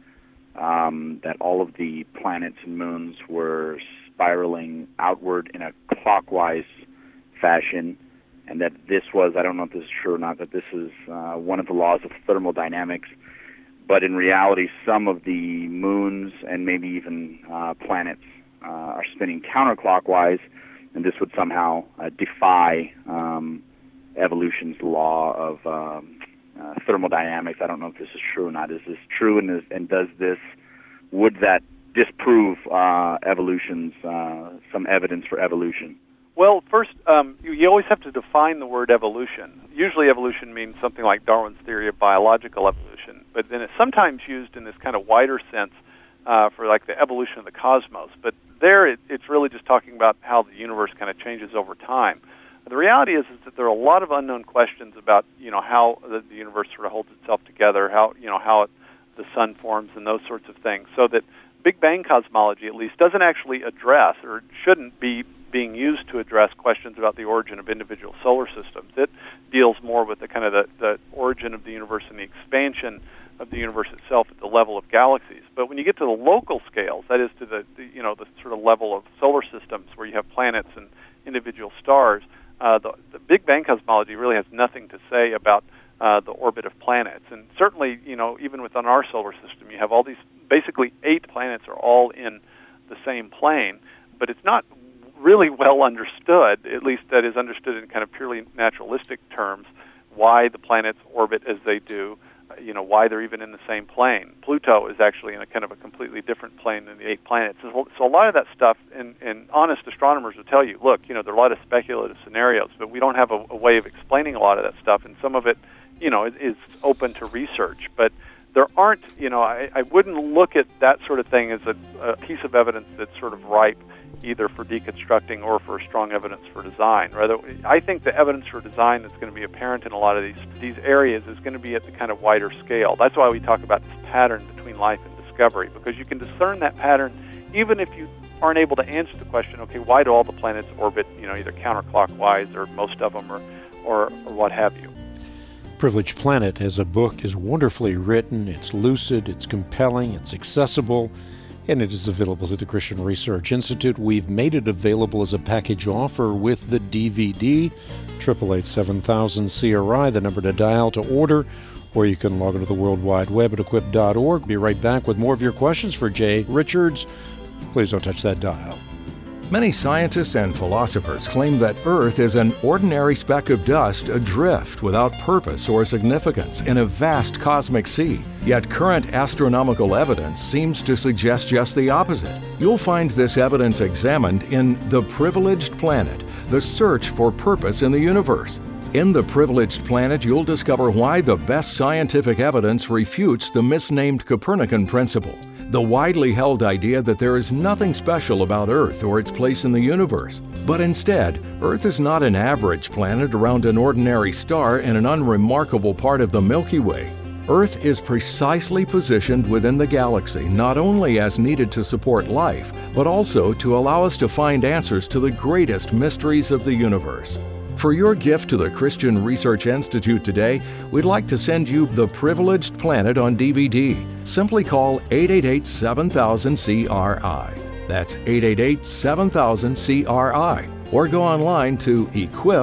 um, that all of the planets and moons were spiraling outward in a clockwise fashion, and that this was, I don't know if this is true or not, that this is uh, one of the laws of thermodynamics. But in reality, some of the moons and maybe even uh, planets uh, are spinning counterclockwise, and this would somehow uh, defy um, evolution's law of um, uh, thermodynamics. I don't know if this is true or not. Is this true, and, is, and does this, would that disprove uh, evolution's, uh, some evidence for evolution? Well, first, um, you, you always have to define the word evolution. Usually evolution means something like Darwin's theory of biological evolution, but then it's sometimes used in this kind of wider sense uh, for like the evolution of the cosmos. But there it, it's really just talking about how the universe kind of changes over time. The reality is, is that there are a lot of unknown questions about, you know, how the, the universe sort of holds itself together, how, you know, how it, the sun forms and those sorts of things. So that Big Bang cosmology, at least, doesn't actually address or shouldn't be being used to address questions about the origin of individual solar systems. It deals more with the kind of the, the origin of the universe and the expansion of the universe itself at the level of galaxies. But when you get to the local scales, that is to the, the you know the sort of level of solar systems where you have planets and individual stars, uh, the, the Big Bang cosmology really has nothing to say about uh, the orbit of planets. And certainly, you know, even within our solar system, you have all these, basically eight planets are all in the same plane, but it's not really well understood, at least that is understood in kind of purely naturalistic terms, why the planets orbit as they do, you know, why they're even in the same plane. Pluto is actually in a kind of a completely different plane than the eight planets. So, so a lot of that stuff, and, and honest astronomers will tell you, look, you know, there are a lot of speculative scenarios, but we don't have a, a way of explaining a lot of that stuff, and some of it, you know, is, is open to research. But there aren't, you know, I, I wouldn't look at that sort of thing as a, a piece of evidence that's sort of ripe either for deconstructing or for strong evidence for design. Rather, I think the evidence for design that's going to be apparent in a lot of these these areas is going to be at the kind of wider scale. That's why we talk about this pattern between life and discovery, because you can discern that pattern even if you aren't able to answer the question, okay, why do all the planets orbit, you know, either counterclockwise or most of them or, or, or what have you. Privileged Planet as a book is wonderfully written, it's lucid, it's compelling, it's accessible, and it is available to the Christian Research Institute. We've made it available as a package offer with the D V D, eight eight eight, seven thousand C R I, the number to dial to order, or you can log into the World Wide Web at equip dot org. Be right back with more of your questions for Jay Richards. Please don't touch that dial. Many scientists and philosophers claim that Earth is an ordinary speck of dust adrift without purpose or significance in a vast cosmic sea. Yet current astronomical evidence seems to suggest just the opposite. You'll find this evidence examined in The Privileged Planet, The Search for Purpose in the Universe. In The Privileged Planet, you'll discover why the best scientific evidence refutes the misnamed Copernican principle, the widely held idea that there is nothing special about Earth or its place in the universe. But instead, Earth is not an average planet around an ordinary star in an unremarkable part of the Milky Way. Earth is precisely positioned within the galaxy, not only as needed to support life, but also to allow us to find answers to the greatest mysteries of the universe. For your gift to the Christian Research Institute today, we'd like to send you The Privileged Planet on D V D. Simply call eight eight eight, seven thousand C R I. That's eight eight eight, seven thousand C R I. Or go online to equip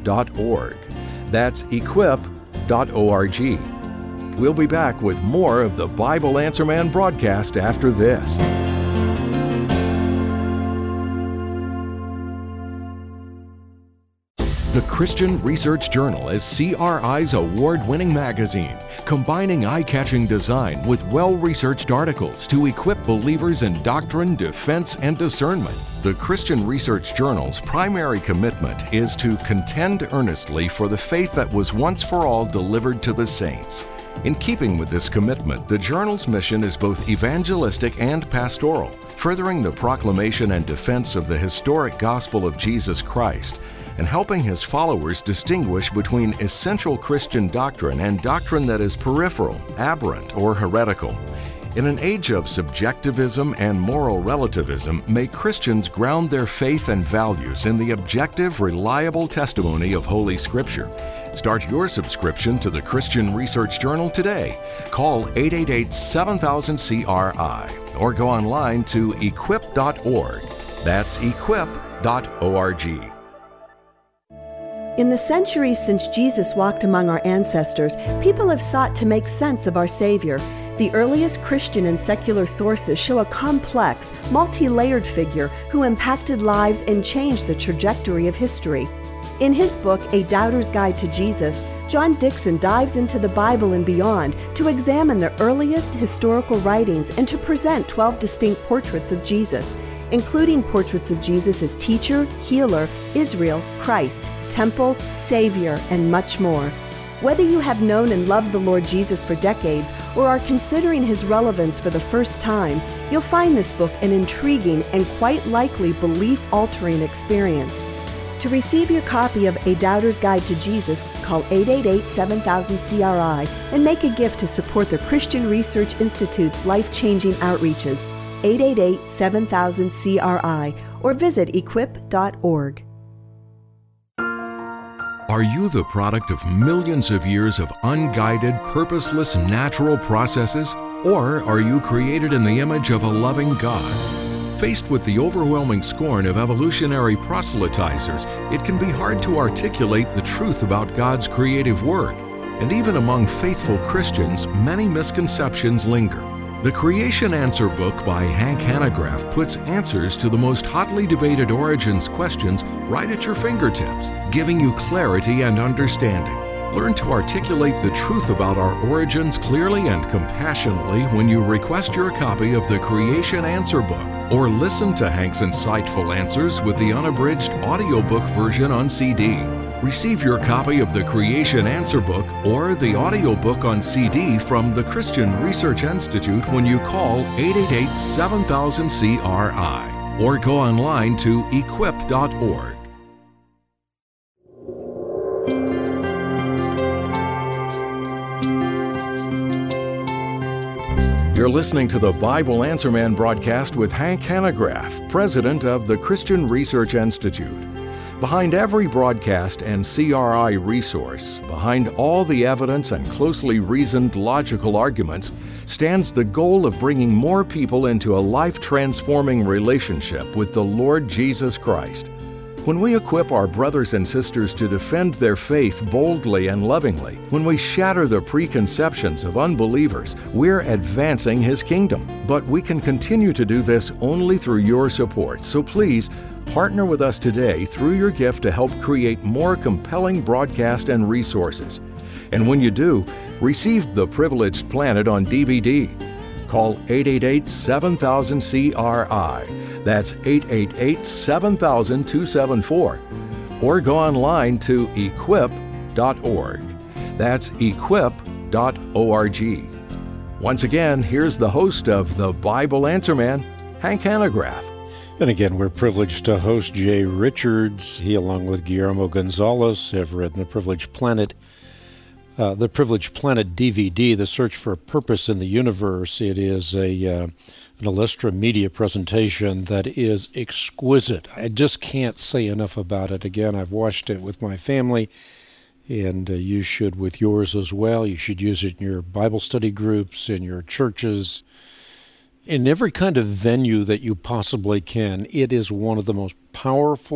dot org. That's equip dot org. We'll be back with more of the Bible Answer Man broadcast after this. The Christian Research Journal is C R I's award-winning magazine, combining eye-catching design with well-researched articles to equip believers in doctrine, defense, and discernment. The Christian Research Journal's primary commitment is to contend earnestly for the faith that was once for all delivered to the saints. In keeping with this commitment, the journal's mission is both evangelistic and pastoral, furthering the proclamation and defense of the historic gospel of Jesus Christ, and helping his followers distinguish between essential Christian doctrine and doctrine that is peripheral, aberrant, or heretical. In an age of subjectivism and moral relativism, may Christians ground their faith and values in the objective, reliable testimony of Holy Scripture. Start your subscription to the Christian Research Journal today. Call eight eight eight, seven thousand, C R I or go online to equip dot org. That's equip dot org. In the centuries since Jesus walked among our ancestors, people have sought to make sense of our Savior. The earliest Christian and secular sources show a complex, multi-layered figure who impacted lives and changed the trajectory of history. In his book, A Doubter's Guide to Jesus, John Dickson dives into the Bible and beyond to examine the earliest historical writings and to present twelve distinct portraits of Jesus, including portraits of Jesus as teacher, healer, Israel, Christ, temple, Savior, and much more. Whether you have known and loved the Lord Jesus for decades or are considering his relevance for the first time, you'll find this book an intriguing and quite likely belief-altering experience. To receive your copy of A Doubter's Guide to Jesus, call eight eight eight, seven thousand, C R I and make a gift to support the Christian Research Institute's life-changing outreaches, eight eight eight, seven thousand, C R I, or visit equip dot org. Are you the product of millions of years of unguided, purposeless natural processes? Or are you created in the image of a loving God? Faced with the overwhelming scorn of evolutionary proselytizers, it can be hard to articulate the truth about God's creative work. And even among faithful Christians, many misconceptions linger. The Creation Answer book by Hank Hanegraaff puts answers to the most hotly debated origins questions right at your fingertips, giving you clarity and understanding. Learn to articulate the truth about our origins clearly and compassionately when you request your copy of the Creation Answer book, or listen to Hank's insightful answers with the unabridged audiobook version on C D. Receive your copy of the Creation Answer book or the audiobook on C D from the Christian Research Institute when you call eight eight eight, seven thousand, C R I or go online to equip dot org. You're listening to the Bible Answer Man broadcast with Hank Hanegraaff, president of the Christian Research Institute. Behind every broadcast and C R I resource, behind all the evidence and closely reasoned logical arguments, stands the goal of bringing more people into a life-transforming relationship with the Lord Jesus Christ. When we equip our brothers and sisters to defend their faith boldly and lovingly, when we shatter the preconceptions of unbelievers, we're advancing His kingdom. But we can continue to do this only through your support. So please, partner with us today through your gift to help create more compelling broadcast and resources. And when you do, receive The Privileged Planet on D V D. Call eight eight eight, seven thousand, C R I. That's eight eight eight, seven thousand, two seven four. Or go online to equip dot org. That's equip dot org. Once again, here's the host of The Bible Answer Man, Hank Hanegraaff. And again, we're privileged to host Jay Richards. He, along with Guillermo Gonzalez, have written The Privileged Planet, uh, The Privileged Planet D V D, The Search for Purpose in the Universe. It is a uh, an Illustra Media presentation that is exquisite. I just can't say enough about it. Again, I've watched it with my family, and uh, you should with yours as well. You should use it in your Bible study groups, in your churches, in every kind of venue that you possibly can. It is one of the most powerful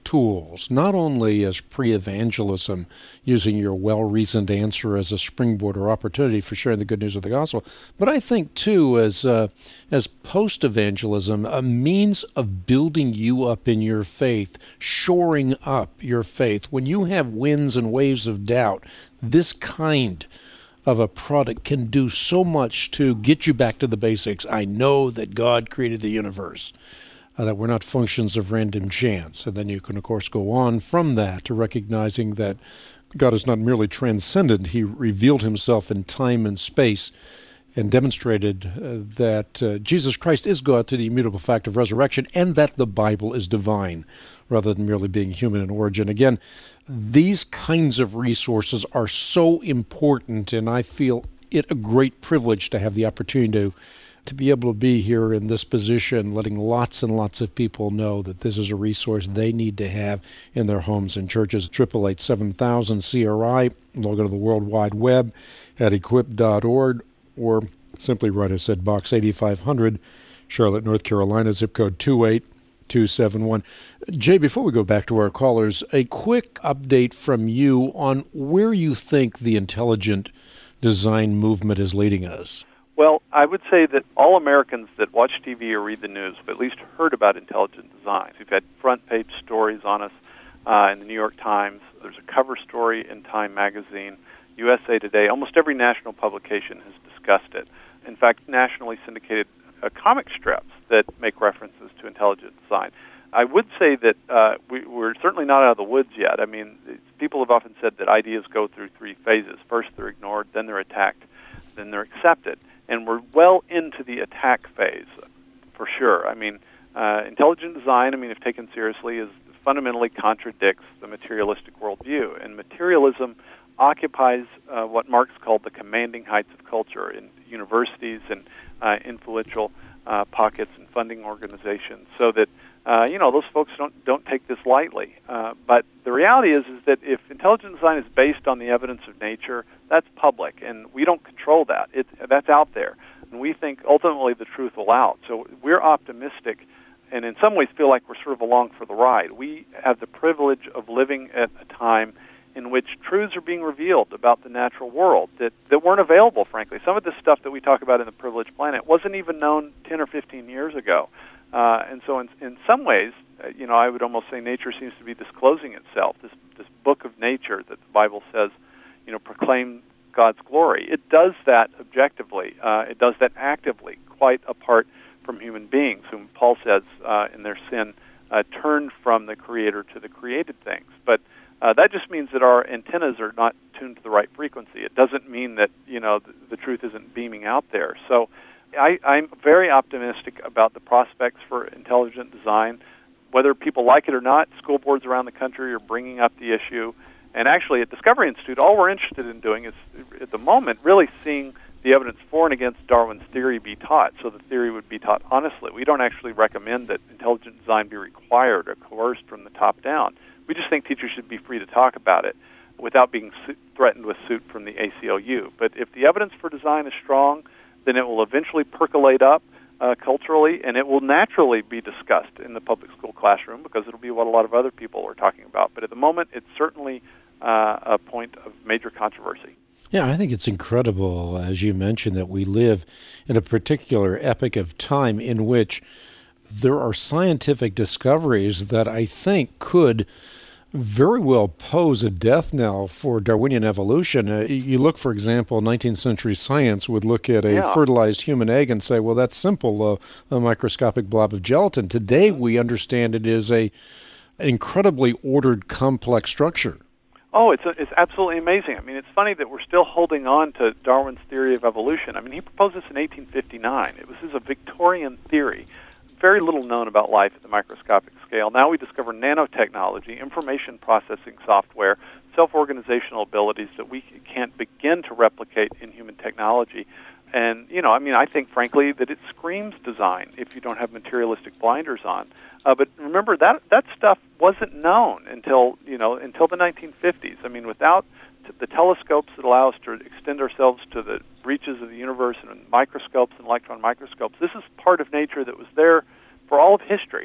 tools, not only as pre-evangelism, using your well-reasoned answer as a springboard or opportunity for sharing the good news of the gospel, but I think, too, as uh, as post-evangelism, a means of building you up in your faith, shoring up your faith. When you have winds and waves of doubt, this kind of a product can do so much to get you back to the basics. I know that God created the universe, uh, that we're not functions of random chance. And then you can, of course, go on from that to recognizing that God is not merely transcendent. He revealed himself in time and space and demonstrated uh, that uh, Jesus Christ is God through the immutable fact of resurrection, and that the Bible is divine rather than merely being human in origin. Again, these kinds of resources are so important, and I feel it a great privilege to have the opportunity to, to be able to be here in this position, letting lots and lots of people know that this is a resource they need to have in their homes and churches. eight eight eight, seven thousand C R I, log on to the World Wide Web at equip dot org, or simply write us at Box eighty-five hundred, Charlotte, North Carolina, zip code two eight two seven one. Jay, before we go back to our callers, a quick update from you on where you think the intelligent design movement is leading us. Well, I would say that all Americans that watch T V or read the news have at least heard about intelligent design. We've had front-page stories on us uh, in the New York Times. There's a cover story in Time magazine, U S A Today. Almost every national publication has discussed it. In fact, nationally syndicated uh, comic strips that make references to intelligent design. I would say that uh, we, we're certainly not out of the woods yet. I mean, people have often said that ideas go through three phases. First, they're ignored, then they're attacked, then they're accepted. And we're well into the attack phase, for sure. I mean, uh, intelligent design, I mean, if taken seriously, is fundamentally contradicts the materialistic worldview. And materialism occupies uh, what Marx called the commanding heights of culture in universities and uh, influential uh, pockets and funding organizations, so that uh, you know those folks don't don't take this lightly. Uh, but the reality is is that if intelligent design is based on the evidence of nature, that's public, and we don't control that. It that's out there, and we think ultimately the truth will out. So we're optimistic, and in some ways feel like we're sort of along for the ride. We have the privilege of living at a time in which truths are being revealed about the natural world that, that weren't available, frankly. Some of the stuff that we talk about in The Privileged Planet wasn't even known ten or fifteen years ago. Uh, and so in, in some ways, uh, you know, I would almost say nature seems to be disclosing itself, this, this book of nature that the Bible says, you know, proclaim God's glory. It does that objectively. Uh, it does that actively, quite apart from human beings, whom Paul says uh, in their sin uh, turned from the Creator to the created things. But Uh, that just means that our antennas are not tuned to the right frequency. It doesn't mean that, you know, the, the truth isn't beaming out there. So I, I'm very optimistic about the prospects for intelligent design. Whether people like it or not, school boards around the country are bringing up the issue. And actually at Discovery Institute, all we're interested in doing is, at the moment, really seeing the evidence for and against Darwin's theory be taught, so the theory would be taught honestly. We don't actually recommend that intelligent design be required or coerced from the top down. We just think teachers should be free to talk about it without being su- threatened with suit from the A C L U. But if the evidence for design is strong, then it will eventually percolate up uh, culturally, and it will naturally be discussed in the public school classroom because it'll be what a lot of other people are talking about. But at the moment, it's certainly uh, a point of major controversy. Yeah, I think it's incredible, as you mentioned, that we live in a particular epoch of time in which there are scientific discoveries that I think could very well pose a death knell for Darwinian evolution. Uh, you look, for example, nineteenth century science would look at a yeah. fertilized human egg and say, well, that's simple, uh, a microscopic blob of gelatin. Today, we understand it is a an incredibly ordered, complex structure. Oh, it's a, it's absolutely amazing. I mean, it's funny that we're still holding on to Darwin's theory of evolution. I mean, he proposed this in eighteen fifty-nine. It was this is a Victorian theory. Very little known about life at the microscopic scale. Now we discover nanotechnology, information processing software, self-organizational abilities that we can't begin to replicate in human technology. And, you know, I mean, I think, frankly, that it screams design if you don't have materialistic blinders on. Uh, but remember, that that stuff wasn't known until, you know, until the nineteen fifties. I mean, without t- the telescopes that allow us to extend ourselves to the reaches of the universe and microscopes and electron microscopes, this is part of nature that was there for all of history.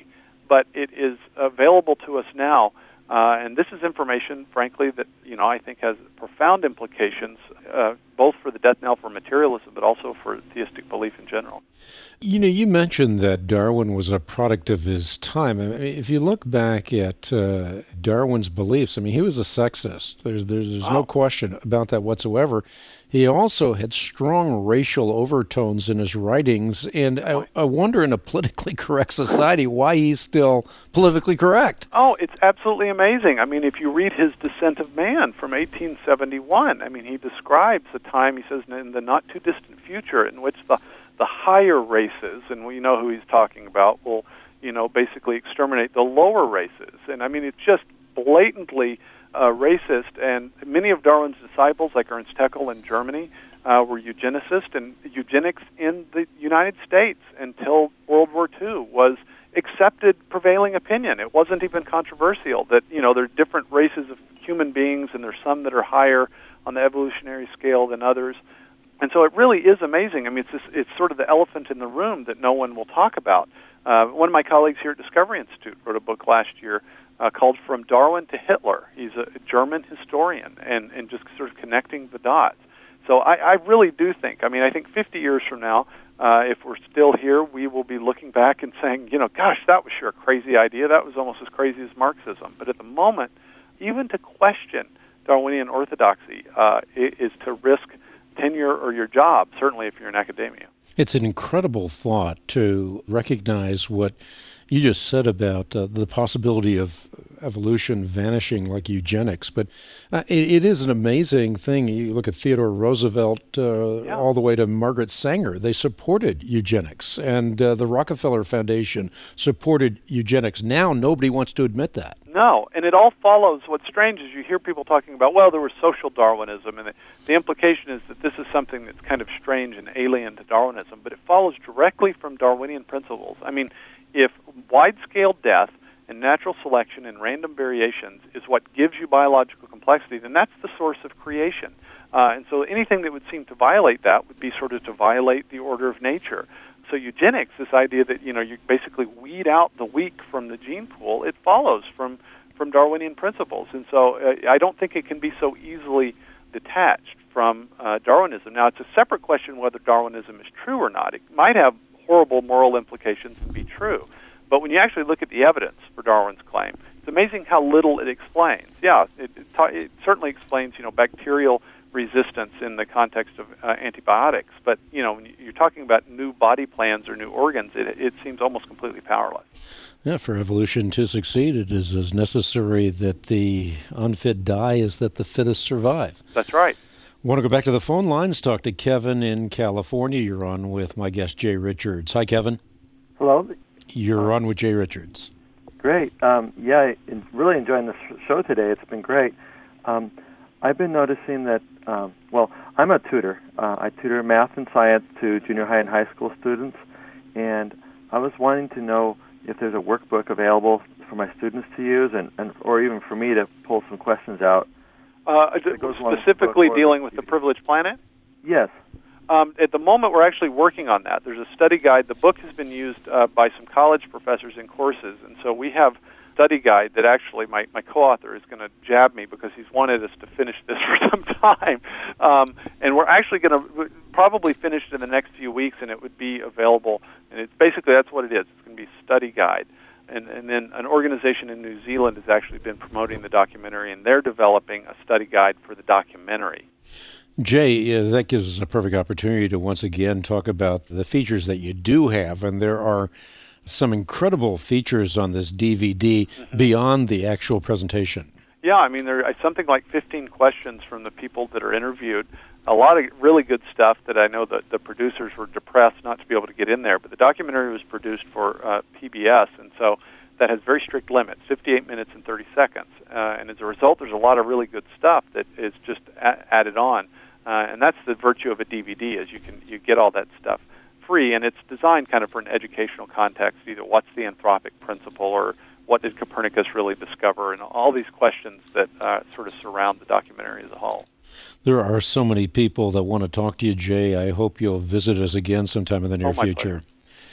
but it is available to us now. Uh, and this is information, frankly, that, you know, I think has profound implications, uh, both for the death knell for materialism, but also for theistic belief in general. You know, you mentioned that Darwin was a product of his time. I mean, if you look back at uh, Darwin's beliefs, I mean, he was a sexist. There's there's, there's no question about that whatsoever. He also had strong racial overtones in his writings, and I, I wonder in a politically correct society why he's still politically correct. Oh, it's absolutely amazing. I mean, if you read his Descent of Man from eighteen seventy-one, I mean, he describes a time, he says, in the not-too-distant future in which the, the higher races, and we know who he's talking about, will, you know, basically exterminate the lower races. And, I mean, it's just blatantly Uh, racist, and many of Darwin's disciples, like Ernst Haeckel in Germany, uh, were eugenicists, and eugenics in the United States until World War Two was accepted prevailing opinion. It wasn't even controversial that, you know, there are different races of human beings, and there's some that are higher on the evolutionary scale than others. And so it really is amazing. I mean, it's this, it's sort of the elephant in the room that no one will talk about. Uh, one of my colleagues here at Discovery Institute wrote a book last year Uh, called From Darwin to Hitler. He's a German historian, and, and just sort of connecting the dots. So I, I really do think, I mean, I think fifty years from now, uh, if we're still here, we will be looking back and saying, you know, gosh, that was sure a crazy idea. That was almost as crazy as Marxism. But at the moment, even to question Darwinian orthodoxy uh, is to risk tenure or your job, certainly if you're in academia. It's an incredible thought to recognize what you just said about uh, the possibility of evolution vanishing like eugenics, but uh, it, it is an amazing thing. You look at Theodore Roosevelt uh, yeah. all the way to Margaret Sanger. They supported eugenics, and uh, the Rockefeller Foundation supported eugenics. Now nobody wants to admit that. No, and it all follows. What's strange is you hear people talking about, well, there was social Darwinism, and the, the implication is that this is something that's kind of strange and alien to Darwinism, but it follows directly from Darwinian principles. I mean, if wide-scale death and natural selection and random variations is what gives you biological complexity, then that's the source of creation. Uh, and so anything that would seem to violate that would be sort of to violate the order of nature. So eugenics, this idea that, you know, you basically weed out the weak from the gene pool, it follows from, from Darwinian principles. And so uh, I don't think it can be so easily detached from uh, Darwinism. Now, it's a separate question whether Darwinism is true or not. It might have horrible moral implications and be true. But when you actually look at the evidence for Darwin's claim, it's amazing how little it explains. Yeah, it, it, ta- it certainly explains, you know, bacterial resistance in the context of uh, antibiotics. But, you know, when you're talking about new body plans or new organs, it, it seems almost completely powerless. Yeah, for evolution to succeed, it is as necessary that the unfit die as that the fittest survive. That's right. Want to go back to the phone lines, talk to Kevin in California. You're on with my guest, Jay Richards. Hi, Kevin. Hello. You're on with Jay Richards. Great. Um, yeah, I'm really enjoying this show today. It's been great. Um, I've been noticing that, um, well, I'm a tutor. Uh, I tutor math and science to junior high and high school students, and I was wanting to know if there's a workbook available for my students to use, and, and or even for me to pull some questions out. Uh, specifically with dealing with the Privileged Planet? Yes. Um, at the moment, we're actually working on that. There's a study guide. The book has been used uh, by some college professors in courses, and so we have a study guide that actually my, my co-author is going to jab me because he's wanted us to finish this for some time. Um, and we're actually going to probably finish it in the next few weeks, and it would be available. And it's basically, that's what it is. It's going to be a study guide. And, and then an organization in New Zealand has actually been promoting the documentary, and they're developing a study guide for the documentary. Jay, uh, that gives us a perfect opportunity to once again talk about the features that you do have, and there are some incredible features on this D V D mm-hmm. beyond the actual presentation. Yeah, I mean, there are something like fifteen questions from the people that are interviewed, a lot of really good stuff that I know that the producers were depressed not to be able to get in there, but the documentary was produced for uh, P B S, and so that has very strict limits, fifty-eight minutes and thirty seconds. Uh, and as a result, there's a lot of really good stuff that is just a- added on. Uh, and that's the virtue of a D V D, is you can you get all that stuff free, and it's designed kind of for an educational context, either what's the anthropic principle or what did Copernicus really discover, and all these questions that uh, sort of surround the documentary as a whole. There are so many people that want to talk to you, Jay. I hope you'll visit us again sometime in the near oh, my future. Pleasure.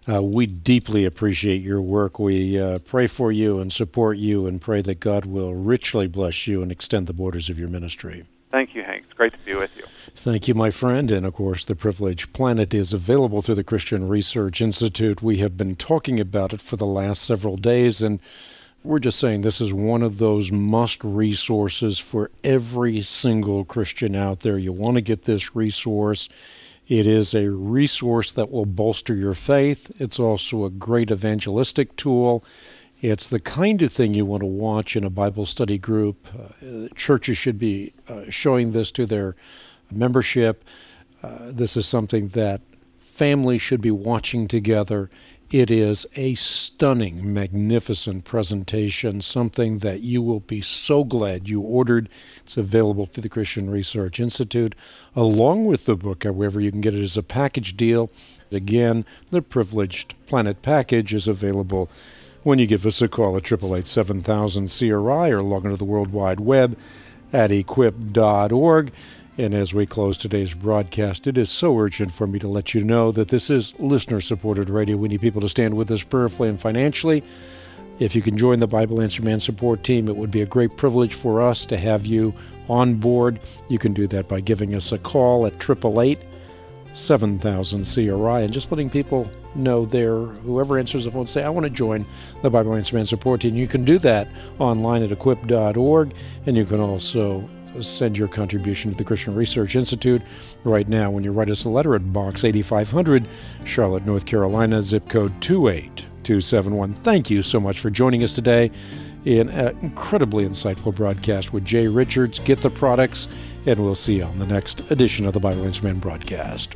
Uh, we deeply appreciate your work. We uh, pray for you and support you and pray that God will richly bless you and extend the borders of your ministry. Thank you, Hank. It's great to be with you. Thank you, my friend. And, of course, The Privileged Planet is available through the Christian Research Institute. We have been talking about it for the last several days, and we're just saying this is one of those must resources for every single Christian out there. You want to get this resource. It is a resource that will bolster your faith. It's also a great evangelistic tool. It's the kind of thing you want to watch in a Bible study group. Uh, churches should be uh, showing this to their membership. Uh, this is something that families should be watching together. It is a stunning, magnificent presentation, something that you will be so glad you ordered. It's available through the Christian Research Institute, along with the book. However, you can get it as a package deal. Again, the Privileged Planet package is available when you give us a call at eight eight eight, seven thousand C R I or log into the World Wide Web at equip dot org. And as we close today's broadcast, it is so urgent for me to let you know that this is listener-supported radio. We need people to stand with us prayerfully and financially. If you can join the Bible Answer Man support team, it would be a great privilege for us to have you on board. You can do that by giving us a call at eight eight eight, seven thousand C R I and just letting people know there, whoever answers the phone, say, I want to join the Bible Answer Man support team. You can do that online at equip dot org, and you can also send your contribution to the Christian Research Institute right now when you write us a letter at Box eighty-five hundred, Charlotte, North Carolina, zip code two eight two seven one. Thank you so much for joining us today in an incredibly insightful broadcast with Jay Richards. Get the products, and we'll see you on the next edition of the Bible Answer Man broadcast.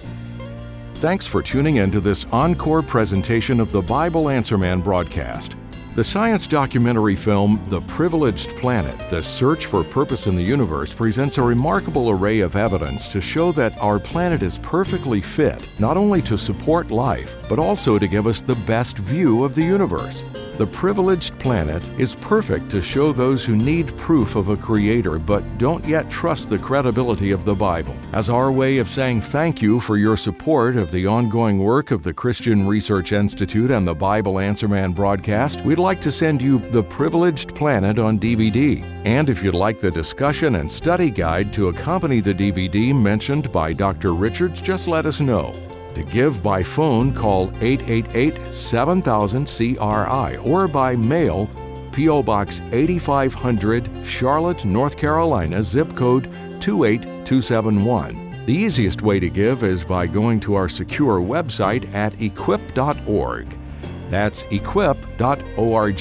Thanks for tuning in to this encore presentation of the Bible Answer Man broadcast. The science documentary film, The Privileged Planet, The Search for Purpose in the Universe, presents a remarkable array of evidence to show that our planet is perfectly fit, not only to support life, but also to give us the best view of the universe. The Privileged Planet is perfect to show those who need proof of a creator but don't yet trust the credibility of the Bible. As our way of saying thank you for your support of the ongoing work of the Christian Research Institute and the Bible Answer Man broadcast, we'd like to send you The Privileged Planet on D V D. And if you'd like the discussion and study guide to accompany the D V D mentioned by Doctor Richards, just let us know. To give by phone, call eight eight eight, seven thousand C R I or by mail, P O Box eighty-five hundred, Charlotte, North Carolina, zip code two eight two seven one. The easiest way to give is by going to our secure website at equip dot org. That's equip dot org.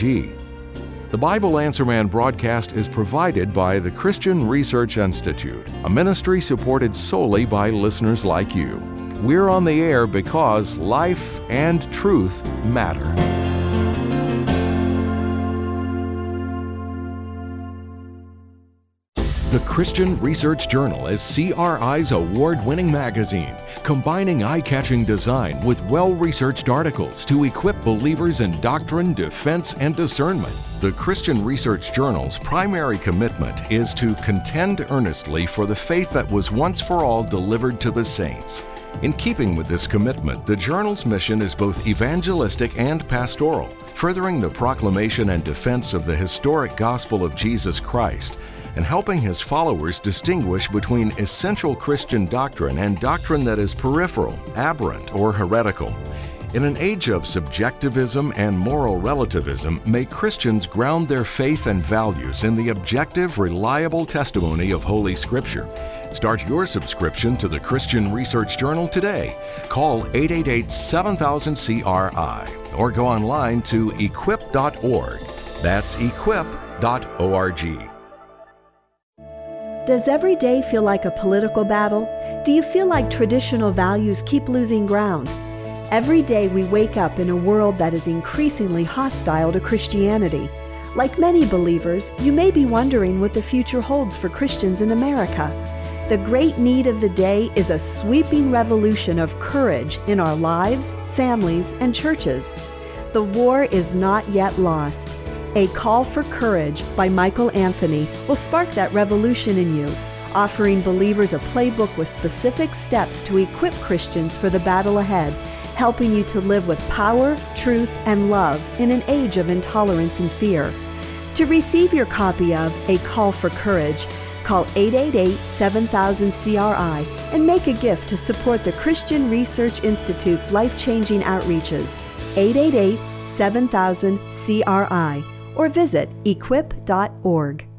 The Bible Answer Man broadcast is provided by the Christian Research Institute, a ministry supported solely by listeners like you. We're on the air because life and truth matter. The Christian Research Journal is C R I's award-winning magazine, combining eye-catching design with well-researched articles to equip believers in doctrine, defense, and discernment. The Christian Research Journal's primary commitment is to contend earnestly for the faith that was once for all delivered to the saints. In keeping with this commitment, the journal's mission is both evangelistic and pastoral, furthering the proclamation and defense of the historic gospel of Jesus Christ, and helping his followers distinguish between essential Christian doctrine and doctrine that is peripheral, aberrant, or heretical. In an age of subjectivism and moral relativism, may Christians ground their faith and values in the objective, reliable testimony of Holy Scripture. Start your subscription to the Christian Research Journal today. Call eight eight eight, seven thousand C R I or go online to equip dot org. That's equip dot org. Does every day feel like a political battle? Do you feel like traditional values keep losing ground? Every day we wake up in a world that is increasingly hostile to Christianity. Like many believers, you may be wondering what the future holds for Christians in America. The great need of the day is a sweeping revolution of courage in our lives, families, and churches. The war is not yet lost. A Call for Courage by Michael Anthony will spark that revolution in you, offering believers a playbook with specific steps to equip Christians for the battle ahead helping you to live with power, truth, and love in an age of intolerance and fear. To receive your copy of A Call for Courage, call eight eight eight, seven thousand, C R I and make a gift to support the Christian Research Institute's life-changing outreaches, eight eight eight, seven thousand, C R I, or visit equip dot org.